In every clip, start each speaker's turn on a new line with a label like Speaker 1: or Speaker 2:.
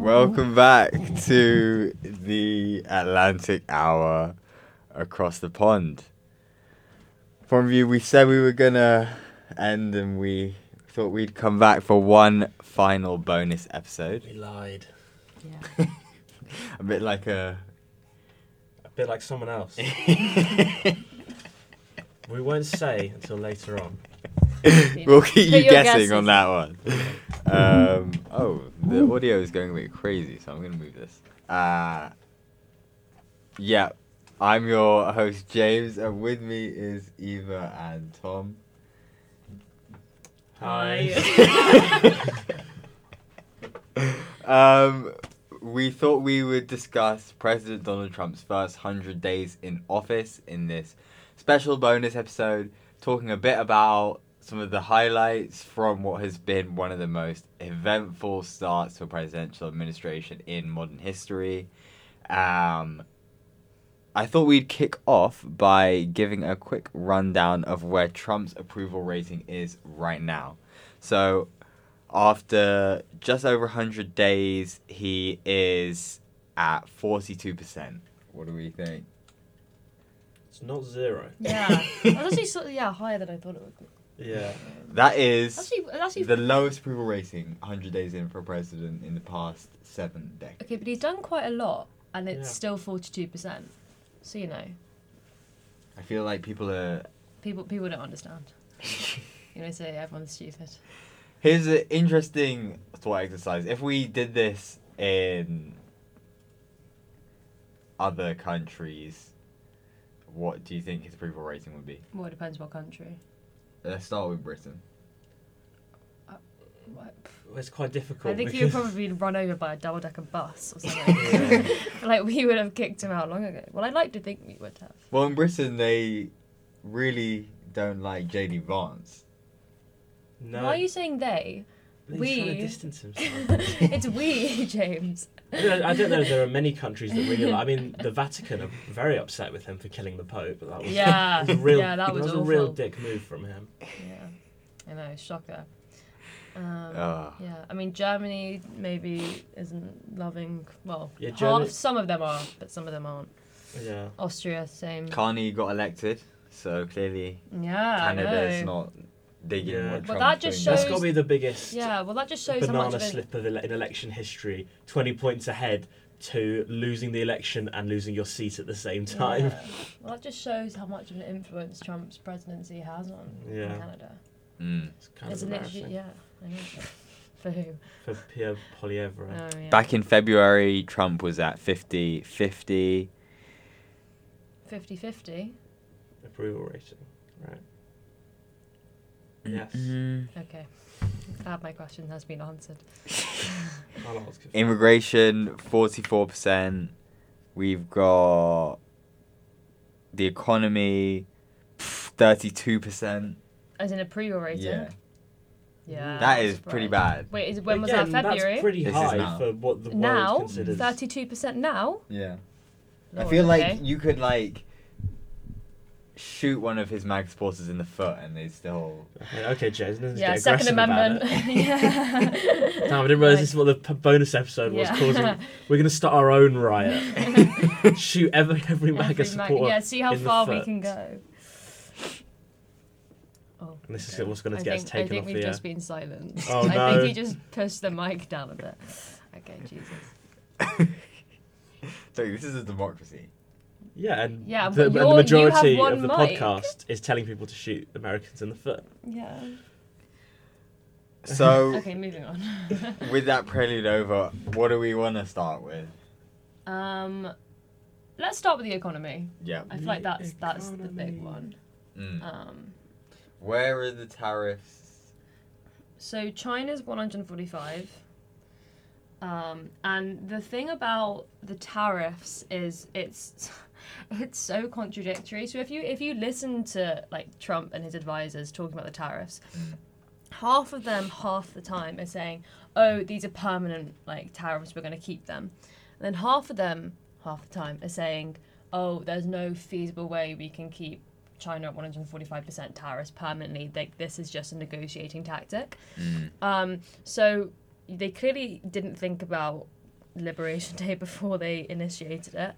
Speaker 1: Welcome back to the Atlantic Hour across the pond. From you, we said we were gonna end, and we thought we'd come back for one final bonus episode.
Speaker 2: We lied.
Speaker 3: Yeah.
Speaker 1: A bit like
Speaker 2: A bit like someone else. We won't say until later on.
Speaker 1: We'll keep
Speaker 3: Put
Speaker 1: you
Speaker 3: your
Speaker 1: guessing
Speaker 3: guesses.
Speaker 1: on that one. The audio is going a bit crazy, so I'm going to move this. Yeah, I'm your host, James, and with me is Eva and Tom.
Speaker 2: Hi.
Speaker 1: We thought we would discuss President Donald Trump's first 100 days in office in this special bonus episode, talking a bit about some of the highlights from what has been one of the most eventful starts to a presidential administration in modern history. I thought we'd kick off by giving a quick rundown of where Trump's approval rating is right now. So, after just over 100 days, he is at 42%. What do we think?
Speaker 2: It's not zero.
Speaker 3: Yeah. That's actually higher than I thought it would be.
Speaker 2: Yeah.
Speaker 1: That is
Speaker 3: Actually,
Speaker 1: the lowest approval rating 100 days in for a president in the past 7 decades.
Speaker 3: okay, but he's done quite a lot, and it's
Speaker 2: Yeah.
Speaker 3: still 42%. So
Speaker 1: I feel like people are...
Speaker 3: people don't understand. Say everyone's stupid.
Speaker 1: Here's an interesting thought exercise. If we did this in other countries, what do you think his approval rating would be?
Speaker 3: Well, it depends what country.
Speaker 1: Let's start with Britain.
Speaker 3: What?
Speaker 2: Well, it's quite difficult.
Speaker 3: I think he would probably been run over by a double-decker bus or something.
Speaker 2: Yeah.
Speaker 3: Like, we would have kicked him out long ago. Well, I'd like to think we would have.
Speaker 1: Well, in Britain, they really don't like J.D. Vance.
Speaker 2: No.
Speaker 3: Why are you saying they?
Speaker 2: He's
Speaker 3: we?
Speaker 2: trying to distance himself.
Speaker 3: It's we, James.
Speaker 2: I don't know if there are many countries that really like... I mean, the Vatican are very upset with him for killing the Pope. But that was,
Speaker 3: Yeah,
Speaker 2: it was a real,
Speaker 3: yeah, that
Speaker 2: it
Speaker 3: was
Speaker 2: a real
Speaker 3: awful.
Speaker 2: dick move from him.
Speaker 3: Yeah, I know, shocker.
Speaker 1: Ah.
Speaker 3: Yeah, I mean, Germany maybe isn't loving, well,
Speaker 2: Yeah, Germany-
Speaker 3: some of them are, but some of them aren't.
Speaker 2: Yeah.
Speaker 3: Austria, same.
Speaker 1: Carney got elected, so clearly
Speaker 3: Yeah,
Speaker 1: Canada's
Speaker 3: I know.
Speaker 1: not digging
Speaker 2: Yeah.
Speaker 1: what
Speaker 3: Well,
Speaker 1: Trump's
Speaker 3: that just
Speaker 1: doing.
Speaker 2: That's
Speaker 3: shows-
Speaker 2: got to be the biggest
Speaker 3: Yeah, well, that just shows how much
Speaker 2: banana
Speaker 3: of it...
Speaker 2: slip of in election history. 20 points ahead to losing the election and losing your seat at the same time.
Speaker 3: Yeah. Well, that just shows how much of an influence Trump's presidency has on
Speaker 2: Yeah.
Speaker 3: Canada.
Speaker 1: Mm.
Speaker 2: It's kind
Speaker 3: It's
Speaker 2: of
Speaker 3: literally,
Speaker 2: embarrassing.
Speaker 3: yeah, I know. For who?
Speaker 2: For Pierre Poilievre.
Speaker 3: Oh, yeah.
Speaker 1: Back in February, Trump was at 50-50.
Speaker 3: 50-50?
Speaker 2: Approval rating, right? Yes.
Speaker 3: Okay. Glad my question has been answered.
Speaker 2: I'll ask if-
Speaker 1: Immigration, 44%. We've got the economy, 32%.
Speaker 3: As in approval rating?
Speaker 1: Yeah.
Speaker 3: Yeah.
Speaker 1: That
Speaker 3: I'm
Speaker 1: is pretty
Speaker 3: surprised.
Speaker 1: bad.
Speaker 3: Wait, when was
Speaker 2: Again,
Speaker 3: that, February?
Speaker 2: That's pretty
Speaker 1: This is
Speaker 2: high
Speaker 1: now.
Speaker 2: for what the
Speaker 3: Now?
Speaker 2: world considers.
Speaker 3: 32% now?
Speaker 1: Yeah. I
Speaker 3: Lord,
Speaker 1: feel like
Speaker 3: okay.
Speaker 1: you could, shoot one of his MAG supporters in the foot and they still...
Speaker 2: Okay, James, let's
Speaker 3: Yeah,
Speaker 2: get
Speaker 3: Second
Speaker 2: aggressive about
Speaker 3: Amendment.
Speaker 2: it.
Speaker 3: Yeah.
Speaker 2: Damn, I didn't realise this is what the bonus episode was
Speaker 3: Yeah.
Speaker 2: causing. We're going to start our own riot. Shoot every MAGA supporter
Speaker 3: Yeah, see how
Speaker 2: in the
Speaker 3: far we
Speaker 2: foot.
Speaker 3: can go. Oh,
Speaker 2: And this is
Speaker 3: okay.
Speaker 2: what's going to
Speaker 3: I
Speaker 2: get us
Speaker 3: think-
Speaker 2: taken
Speaker 3: I think
Speaker 2: off
Speaker 3: we've
Speaker 2: the air.
Speaker 3: just been silenced.
Speaker 2: Oh,
Speaker 3: I
Speaker 2: no.
Speaker 3: think he just pushed the mic down a bit. Okay, Jesus.
Speaker 1: So this is a democracy.
Speaker 2: Yeah, and
Speaker 3: Yeah,
Speaker 2: the,
Speaker 3: but
Speaker 2: and the
Speaker 3: you have
Speaker 2: majority
Speaker 3: one
Speaker 2: of the
Speaker 3: mic.
Speaker 2: podcast is telling people to shoot Americans in the foot.
Speaker 3: Yeah.
Speaker 1: So,
Speaker 3: Okay, moving on.
Speaker 1: with that prelude over, what do we want to start with?
Speaker 3: Let's start with the economy.
Speaker 1: Yeah.
Speaker 3: I feel like that's the big
Speaker 2: Economy.
Speaker 3: one.
Speaker 1: Mm. Where are the tariffs?
Speaker 3: So China's 145. And the thing about the tariffs is it's so contradictory. So if you listen to like Trump and his advisors talking about the tariffs, half of them half the time are saying, "Oh, these are permanent like tariffs, we're going to keep them." And then half of them half the time are saying, "Oh, there's no feasible way we can keep China at 145% tariffs permanently. Like this is just a negotiating tactic." So they clearly didn't think about Liberation Day before they initiated it.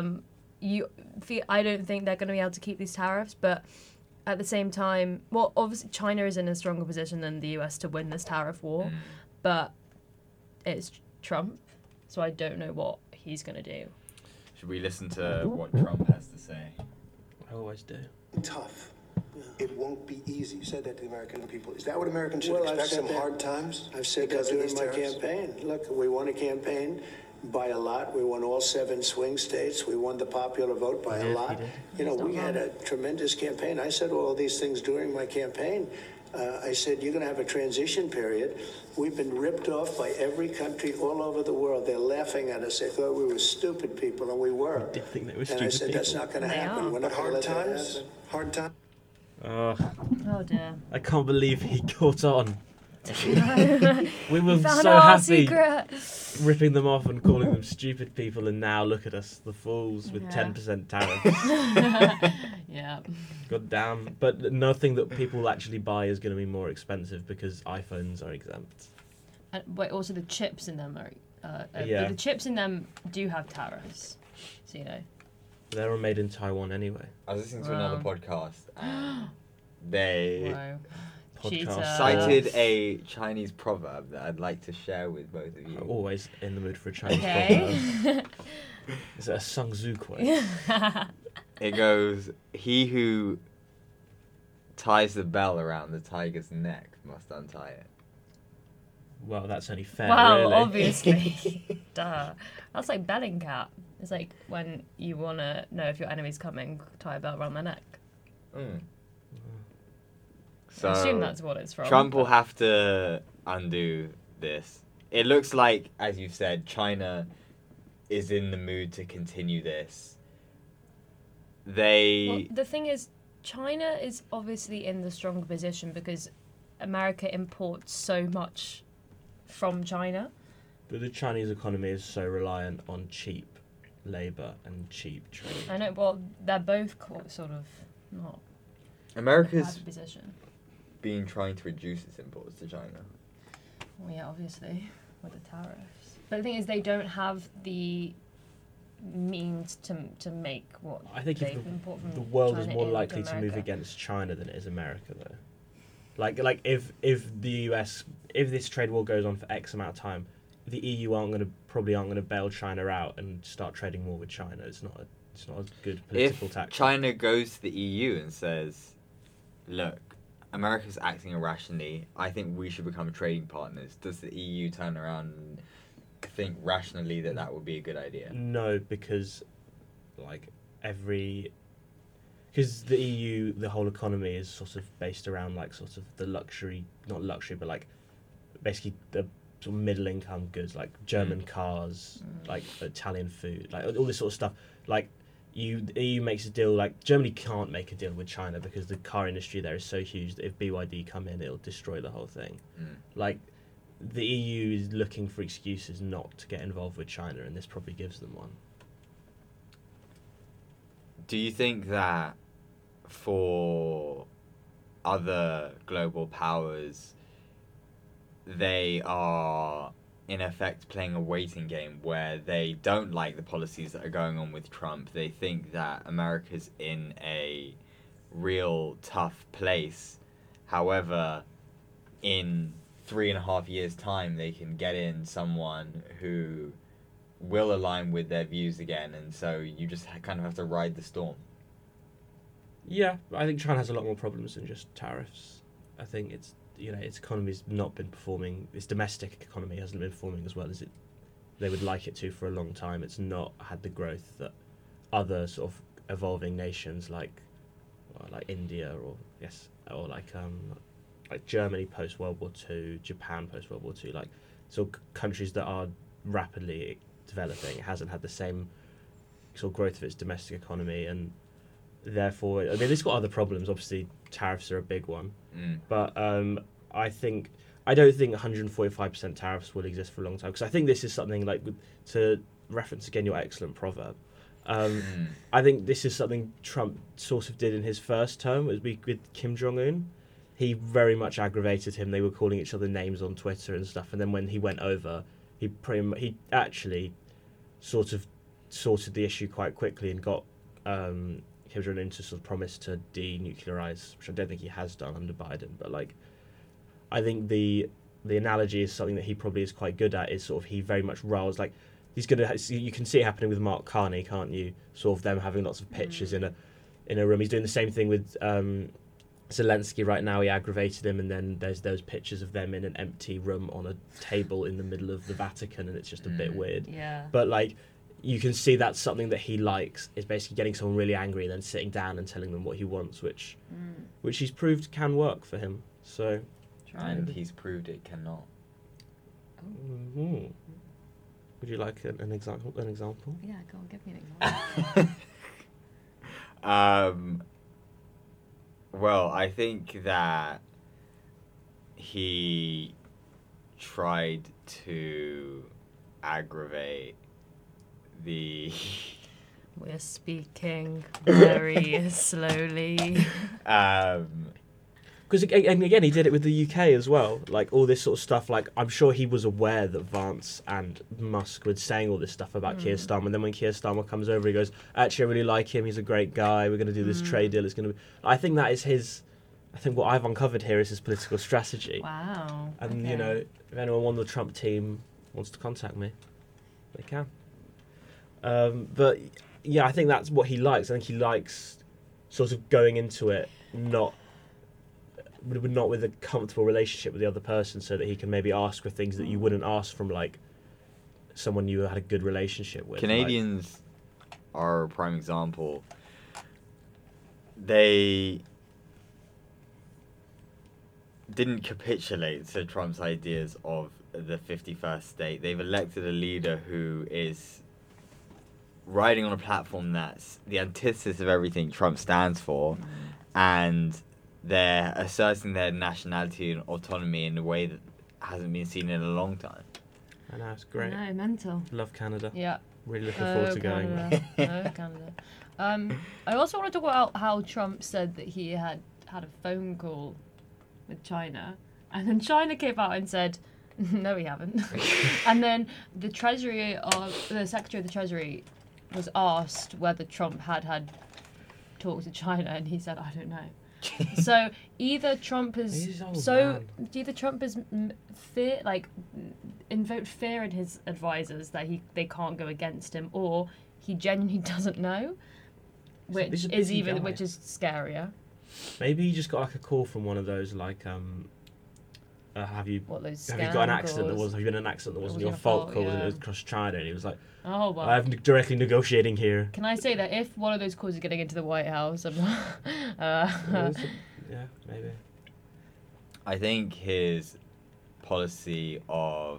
Speaker 3: I don't think they're going to be able to keep these tariffs, but at the same time, well, obviously China is in a stronger position than the US to win this tariff war, but it's Trump, so I don't know what he's going to do.
Speaker 1: Should we listen to what Trump has to say?
Speaker 2: I always do.
Speaker 4: Tough. It won't be easy. You said that to the American people. Is that what Americans should
Speaker 5: Well,
Speaker 4: expect?
Speaker 5: I've said
Speaker 4: Some
Speaker 5: that.
Speaker 4: hard times?
Speaker 5: I've said that
Speaker 4: because of
Speaker 5: during
Speaker 4: these
Speaker 5: my
Speaker 4: tariffs?
Speaker 5: campaign. Look, we won a campaign by a lot. We won all 7 swing states. We won the popular vote by
Speaker 2: Yeah,
Speaker 5: a lot.
Speaker 2: he did.
Speaker 5: You know,
Speaker 3: It's not
Speaker 5: we had a tremendous campaign. I said all these things during my campaign. I said, you're going to have a transition period. We've been ripped off by every country all over the world. They're laughing at us. They thought we were stupid people, and we were.
Speaker 2: I did think they were
Speaker 5: And I
Speaker 2: stupid
Speaker 5: said, that's
Speaker 2: people.
Speaker 5: not going to
Speaker 3: They
Speaker 5: happen.
Speaker 3: are.
Speaker 5: We're
Speaker 4: But
Speaker 5: not going to
Speaker 4: hard
Speaker 5: let that
Speaker 4: times?
Speaker 5: happen.
Speaker 4: Hard times?
Speaker 3: Oh dear.
Speaker 2: I can't believe he caught on. We were
Speaker 3: Found
Speaker 2: so
Speaker 3: out our
Speaker 2: happy
Speaker 3: secret.
Speaker 2: ripping them off and calling them stupid people, and now look at us, the fools with
Speaker 3: Yeah.
Speaker 2: 10% tariffs.
Speaker 3: Yeah.
Speaker 2: God damn. But nothing that people actually buy is going to be more expensive because iPhones are exempt.
Speaker 3: And wait, also the chips in them are.
Speaker 2: Yeah.
Speaker 3: The chips in them do have tariffs, so you know.
Speaker 2: They're all made in Taiwan anyway.
Speaker 1: I was listening to another
Speaker 3: Wow.
Speaker 1: podcast and they
Speaker 3: Whoa.
Speaker 2: Podcast.
Speaker 3: Cheater.
Speaker 1: cited a Chinese proverb that I'd like to share with both of
Speaker 2: I'm
Speaker 1: you.
Speaker 2: always in the mood for a Chinese
Speaker 3: Okay.
Speaker 2: proverb. Is it a Sun Tzu quote?
Speaker 1: It goes, "He who ties the bell around the tiger's neck must untie it."
Speaker 2: Well, that's only fair,
Speaker 3: Wow,
Speaker 2: really.
Speaker 3: obviously. Duh. That's like Bellingcat. It's like when you want to know if your enemy's coming, tie a belt around their neck.
Speaker 1: Mm.
Speaker 3: I assume
Speaker 1: So
Speaker 3: that's what it's from.
Speaker 1: Trump will
Speaker 3: but-
Speaker 1: have to undo this. It looks like, as you've said, China is in the mood to continue this.
Speaker 3: Well,
Speaker 1: They
Speaker 3: the thing is, China is obviously in the stronger position because America imports so much from China.
Speaker 2: But the Chinese economy is so reliant on cheap labour and cheap trade.
Speaker 3: I know, well, they're both sort of not in a
Speaker 1: America's
Speaker 3: bad position.
Speaker 1: been trying to reduce its imports to China.
Speaker 3: Well, yeah, obviously, with the tariffs. But the thing is, they don't have the means to make what
Speaker 2: I think
Speaker 3: they
Speaker 2: if
Speaker 3: import from
Speaker 2: the world is
Speaker 3: China
Speaker 2: more
Speaker 3: into
Speaker 2: likely to move
Speaker 3: America.
Speaker 2: against China than it is America, though. Like if the US, if this trade war goes on for X amount of time, the EU probably aren't gonna bail China out and start trading more with China. It's not a good political
Speaker 1: If
Speaker 2: tactic.
Speaker 1: China goes to the EU and says, "Look, America's acting irrationally. I think we should become trading partners," does the EU turn around and think rationally that that would be a good idea?
Speaker 2: No, because because the EU, the whole economy is sort of based around sort of the luxury, not luxury, but basically the sort of middle income goods like German cars, like Italian food, like all this sort of stuff. Like the EU makes a deal, like Germany can't make a deal with China because the car industry there is so huge that if BYD come in, it'll destroy the whole thing. Like the EU is looking for excuses not to get involved with China, and this probably gives them one.
Speaker 1: Do you think that for other global powers, they are in effect playing a waiting game where they don't like the policies that are going on with Trump? They think that America's in a real tough place. However, in 3.5 years' time, they can get in someone who will align with their views again, and so you just kind of have to ride the storm.
Speaker 2: Yeah, I think China has a lot more problems than just tariffs. I think its economy's not been performing. Its domestic economy hasn't been performing as well as they would like it to for a long time. It's not had the growth that other sort of evolving nations like India or like Germany post World War II, Japan post World War II, like sort of countries that are rapidly developing. It hasn't had the same sort of growth of its domestic economy, and therefore, I mean, it's got other problems. Obviously, tariffs are a big one, but I don't think 145% tariffs will exist for a long time, because I think this is something to reference again your excellent proverb. I think this is something Trump sort of did in his first term with Kim Jong-un. He very much aggravated him. They were calling each other names on Twitter and stuff, and then when he went over, he actually sort of sorted the issue quite quickly and got Kim Jong-un to sort of promise to denuclearize, which I don't think he has done under Biden. But like, I think the analogy is something that he probably is quite good at. Is sort of he very much riles like he's gonna. You can see it happening with Mark Carney, can't you? Sort of them having lots of pictures in a room. He's doing the same thing with Zelensky right now. He aggravated him, and then there's those pictures of them in an empty room on a table in the middle of the Vatican, and it's just a bit weird.
Speaker 3: Yeah.
Speaker 2: But like, you can see that's something that he likes, is basically getting someone really angry and then sitting down and telling them what he wants, which he's proved can work for him. So,
Speaker 1: And he's proved it cannot.
Speaker 2: would you like an example?
Speaker 3: Yeah, go on, give me an example.
Speaker 1: Well, I think that he tried to aggravate the
Speaker 3: We're speaking very slowly.
Speaker 2: Because again, he did it with the UK as well. Like all this sort of stuff. Like I'm sure he was aware that Vance and Musk were saying all this stuff about Keir Starmer. And then when Keir Starmer comes over, he goes, "Actually, I really like him. He's a great guy. We're going to do this trade deal. It's going to be." I think that is his. I think what I've uncovered here is his political strategy.
Speaker 3: Wow.
Speaker 2: And
Speaker 3: okay.
Speaker 2: you know, if anyone on the Trump team wants to contact me, they can. But yeah, I think that's what he likes. I think he likes sort of going into it not with a comfortable relationship with the other person, so that he can maybe ask for things that you wouldn't ask from like someone you had a good relationship with.
Speaker 1: Canadians are a prime example. They didn't capitulate to Trump's ideas of the 51st state. They've elected a leader who is riding on a platform that's the antithesis of everything Trump stands for, and they're asserting their nationality and autonomy in a way that hasn't been seen in a long time.
Speaker 2: I know, it's great.
Speaker 3: No, mental.
Speaker 2: Love Canada.
Speaker 3: Yeah.
Speaker 2: Really looking forward to going.
Speaker 3: Canada. Canada. I also want to talk about how Trump said that he had a phone call with China, and then China came out and said, "No, we haven't." And then the Secretary of the Treasury was asked whether Trump had talked to China, and he said, "I don't know." So either Trump is fear, like invoked fear in his advisors that they can't go against him, or he genuinely doesn't know, which
Speaker 2: He's a
Speaker 3: is
Speaker 2: busy guy.
Speaker 3: which is scarier.
Speaker 2: Maybe he just got like a call from one of those like have you
Speaker 3: What those
Speaker 2: have you got an
Speaker 3: scam
Speaker 2: accident
Speaker 3: calls?
Speaker 2: have you been in an accident that wasn't
Speaker 3: wasn't
Speaker 2: your
Speaker 3: your
Speaker 2: fault
Speaker 3: fault,
Speaker 2: calls and
Speaker 3: yeah.
Speaker 2: it was across China, and he was like,
Speaker 3: Oh well.
Speaker 2: I'm directly negotiating here.
Speaker 3: Can I say that if one of those calls is getting into the White House, I'm not,
Speaker 2: Yeah, maybe.
Speaker 1: I think his policy of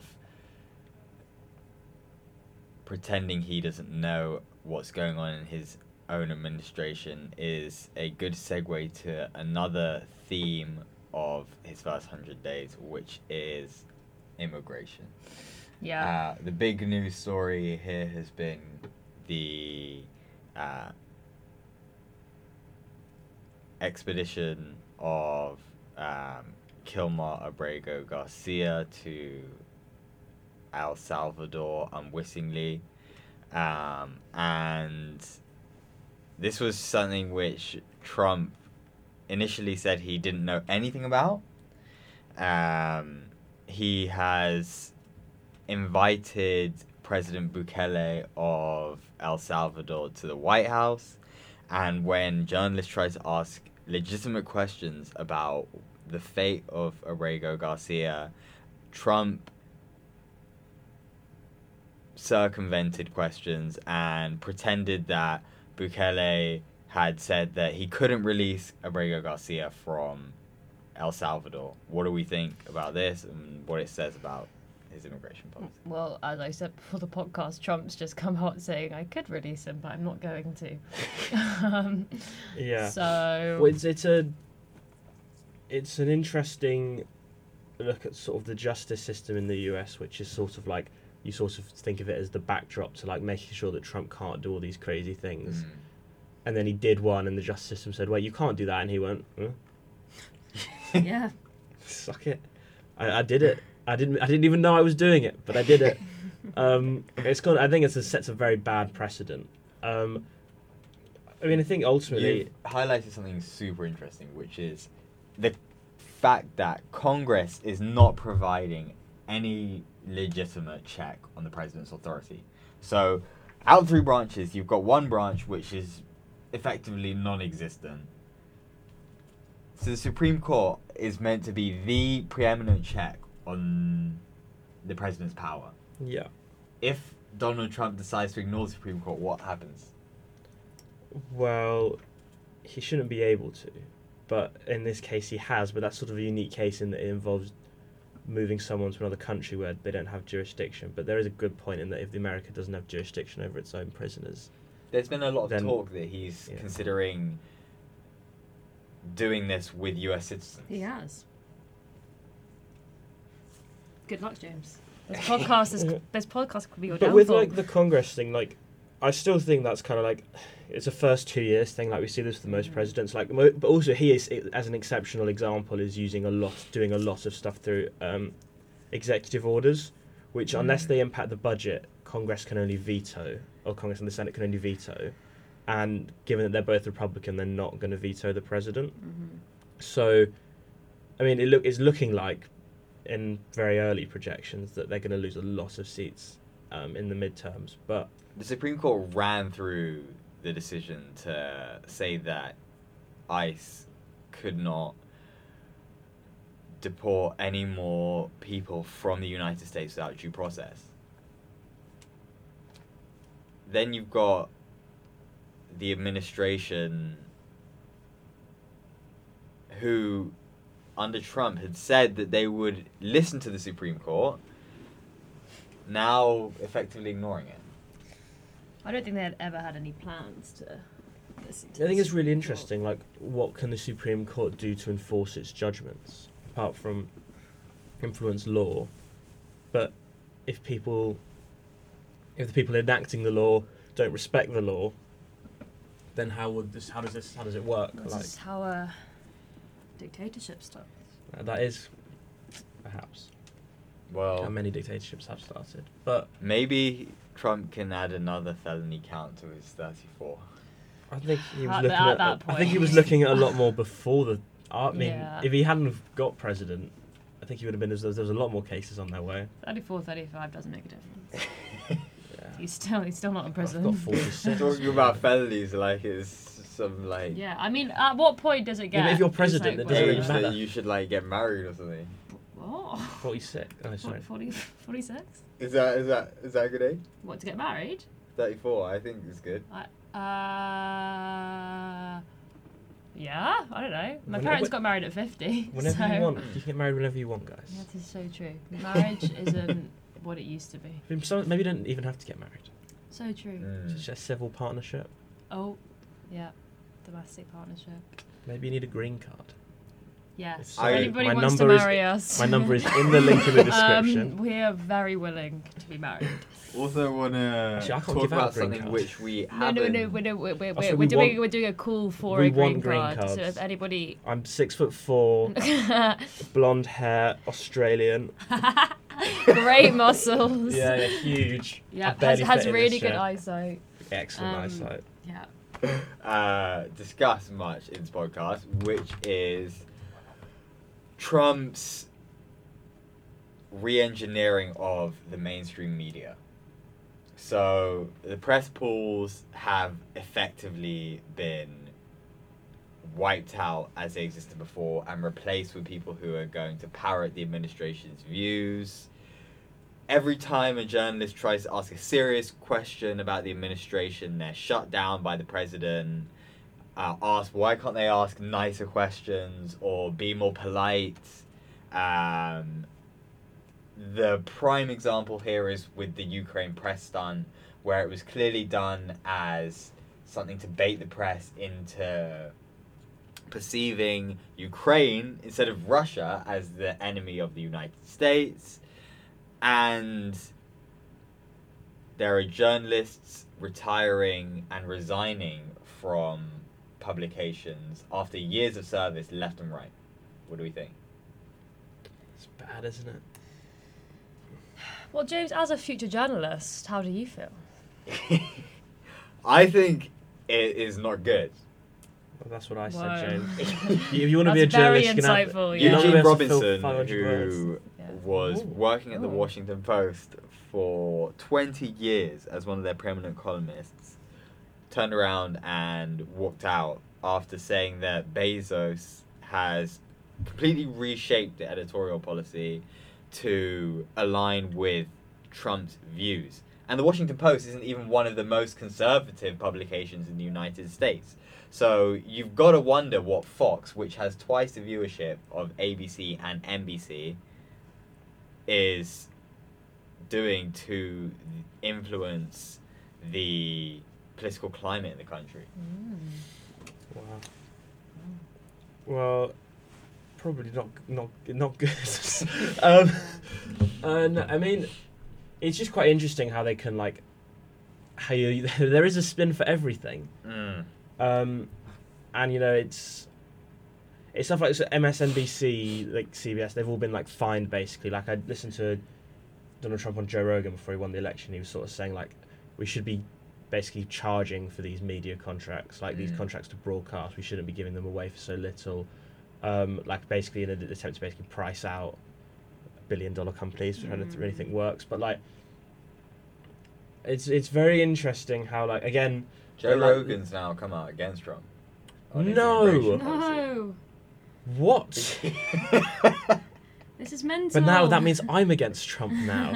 Speaker 1: pretending he doesn't know what's going on in his own administration is a good segue to another theme of his first 100 days, which is immigration.
Speaker 3: yeah.
Speaker 1: The big news story here has been the expedition of Kilmar Abrego Garcia to El Salvador unwittingly, and this was something which Trump initially said he didn't know anything about. He has invited President Bukele of El Salvador to the White House, and when journalists try to ask legitimate questions about the fate of Abrego Garcia, Trump circumvented questions and pretended that Bukele had said that he couldn't release Abrego Garcia from El Salvador. What do we think about this and what it says about his immigration policy?
Speaker 3: Well, as I said before the podcast, Trump's just come out saying I could release him, but I'm not going to.
Speaker 2: Yeah.
Speaker 3: So
Speaker 2: Well, it's an interesting look at sort of the justice system in the US, which is sort of like, you sort of think of it as the backdrop to like making sure that Trump can't do all these crazy things. And then he did one, and the justice system said, "Well, you can't do that," and he went, huh?
Speaker 3: yeah.
Speaker 2: "Suck it, I did it." I didn't even know I was doing it, but I did it. I think it sets a very bad precedent. I think ultimately
Speaker 1: You've highlighted something super interesting, which is the fact that Congress is not providing any legitimate check on the president's authority. So, out of 3 branches, you've got one branch which is effectively non-existent. So the Supreme Court is meant to be the preeminent check on the president's power.
Speaker 2: yeah.
Speaker 1: If Donald Trump decides to ignore the Supreme Court, what happens?
Speaker 2: Well, he shouldn't be able to, but in this case he has. But that's sort of a unique case in that it involves moving someone to another country where they don't have jurisdiction. But there is a good point in that if America doesn't have jurisdiction over its own prisoners,
Speaker 1: There's been a lot of
Speaker 2: Then-
Speaker 1: talk that he's
Speaker 2: yeah.
Speaker 1: considering doing this with US citizens.
Speaker 3: He has. Good luck, James. This podcast could be your
Speaker 2: but
Speaker 3: downfall.
Speaker 2: with like the Congress thing, like I still think that's kind of like it's a first 2 years thing. Like we see this with most presidents. Like, but also he is, as an exceptional example, is doing a lot of stuff through executive orders, which unless they impact the budget, Congress can only veto, or Congress and the Senate can only veto. And given that they're both Republican, they're not going to veto the president. So, I mean, it's looking like in very early projections that they're going to lose a lot of seats in the midterms. But
Speaker 1: The Supreme Court ran through the decision to say that ICE could not deport any more people from the United States without due process. Then you've got the administration who, under Trump, had said that they would listen to the Supreme Court, now effectively ignoring it.
Speaker 3: I don't think they had ever had any plans to listen to
Speaker 2: I think
Speaker 3: the
Speaker 2: it's really
Speaker 3: Supreme
Speaker 2: interesting, like, what can the Supreme Court do to enforce its judgments, apart from influence law? But if the people enacting the law don't respect the law, then how does it work?
Speaker 3: Court. This is how a dictatorship starts.
Speaker 2: That is perhaps how
Speaker 1: Well,
Speaker 2: many dictatorships have started. But
Speaker 1: maybe Trump can add another felony count to his 34.
Speaker 2: I think he was
Speaker 3: At
Speaker 2: looking
Speaker 3: that
Speaker 2: at. I think he
Speaker 3: point.
Speaker 2: was looking at a lot more before the. I mean,
Speaker 3: Yeah.
Speaker 2: if he hadn't have got president, I think he would have been. There was a lot more cases on their way.
Speaker 3: 34, 35 doesn't make a difference.
Speaker 1: Yeah.
Speaker 3: He's still not in prison.
Speaker 2: I've got 46.
Speaker 1: Talking about felonies like it's some like
Speaker 3: Yeah, I mean, at what point does it get?
Speaker 2: but if you're
Speaker 3: it's
Speaker 2: president,
Speaker 3: like,
Speaker 2: it doesn't
Speaker 3: well,
Speaker 2: really
Speaker 1: age
Speaker 2: matter.
Speaker 1: that you should like get married or something.
Speaker 3: What?
Speaker 2: 46. Oh, sorry.
Speaker 3: 46?
Speaker 1: Is that a good age?
Speaker 3: What, to get married?
Speaker 1: 34, I think is good.
Speaker 3: Yeah, I don't know. My
Speaker 2: Whenever-
Speaker 3: parents got married at 50.
Speaker 2: Whenever
Speaker 3: so.
Speaker 2: you want, you can get married whenever you want, guys.
Speaker 3: That is so true. Marriage isn't what it used to be.
Speaker 2: Maybe you don't even have to get married.
Speaker 3: So true.
Speaker 1: Mm.
Speaker 2: It's just a civil partnership.
Speaker 3: Oh, yeah. Domestic partnership.
Speaker 2: Maybe you need a green card.
Speaker 3: Yes. If
Speaker 1: I-
Speaker 3: anybody
Speaker 2: my
Speaker 3: wants to
Speaker 2: number is-
Speaker 3: marry us.
Speaker 2: My number is in the link in the description.
Speaker 3: We are very willing to be married.
Speaker 1: Also want to
Speaker 2: Actually, I can't
Speaker 1: talk
Speaker 2: give out
Speaker 1: about
Speaker 2: a green
Speaker 1: something
Speaker 2: card.
Speaker 1: which we
Speaker 3: No,
Speaker 1: haven't.
Speaker 2: Also, we
Speaker 3: we're doing a call for
Speaker 2: we
Speaker 3: a green
Speaker 2: want green
Speaker 3: card. So
Speaker 2: cards.
Speaker 3: if anybody,
Speaker 2: I'm 6'4", blonde hair, Australian.
Speaker 3: great muscles.
Speaker 2: Yeah, huge.
Speaker 3: Yeah,
Speaker 2: I barely
Speaker 3: has
Speaker 2: fit in
Speaker 3: really
Speaker 2: this
Speaker 3: good
Speaker 2: chair.
Speaker 3: eyesight.
Speaker 2: Excellent eyesight.
Speaker 3: Yeah.
Speaker 1: Discuss much in this podcast, which is Trump's re-engineering of the mainstream media. So the press pools have effectively been wiped out as they existed before and replaced with people who are going to parrot the administration's views. Every time a journalist tries to ask a serious question about the administration, they're shut down by the president. Asked why can't they ask nicer questions or be more polite. The prime example here is with the Ukraine press stunt, where it was clearly done as something to bait the press into perceiving Ukraine instead of Russia as the enemy of the United States. And there are journalists retiring and resigning from publications after years of service left and right. What do we think?
Speaker 2: It's bad, isn't it?
Speaker 3: Well, James, as a future journalist, how do you feel?
Speaker 1: I think it is not good.
Speaker 2: Well, that's what I
Speaker 3: Whoa.
Speaker 2: said, James. If you want to be a
Speaker 3: That's very
Speaker 2: journalist, you can have...
Speaker 3: insightful,
Speaker 2: you're not gonna
Speaker 1: Eugene
Speaker 2: be able to fill
Speaker 1: Robinson,
Speaker 2: 500 words.
Speaker 1: who
Speaker 3: Yeah.
Speaker 1: was
Speaker 2: Ooh.
Speaker 1: working at the
Speaker 3: Oh.
Speaker 1: Washington Post for 20 years as one of their prominent columnists, turned around and walked out after saying that Bezos has completely reshaped the editorial policy to align with Trump's views. And the Washington Post isn't even one of the most conservative publications in the United States. So you've got to wonder what Fox, which has twice the viewership of ABC and NBC, is doing to influence the political climate in the country.
Speaker 2: Wow. Well, probably not good. No, I mean, it's just quite interesting how they can like how there is a spin for everything. And you know it's stuff like MSNBC, like CBS. They've all been like fined basically. Like I listened to Donald Trump on Joe Rogan before he won the election. He was sort of saying like we should be basically charging for these media contracts, like these contracts to broadcast. We shouldn't be giving them away for so little. Like basically in an attempt to basically price out billion-dollar companies for anything works. But like it's very interesting how like again
Speaker 1: Joe Rogan's now come out against Trump. on his
Speaker 2: No.
Speaker 1: immigration policy.
Speaker 3: No,
Speaker 2: what?
Speaker 3: this is mental.
Speaker 2: But now that means I'm against Trump now.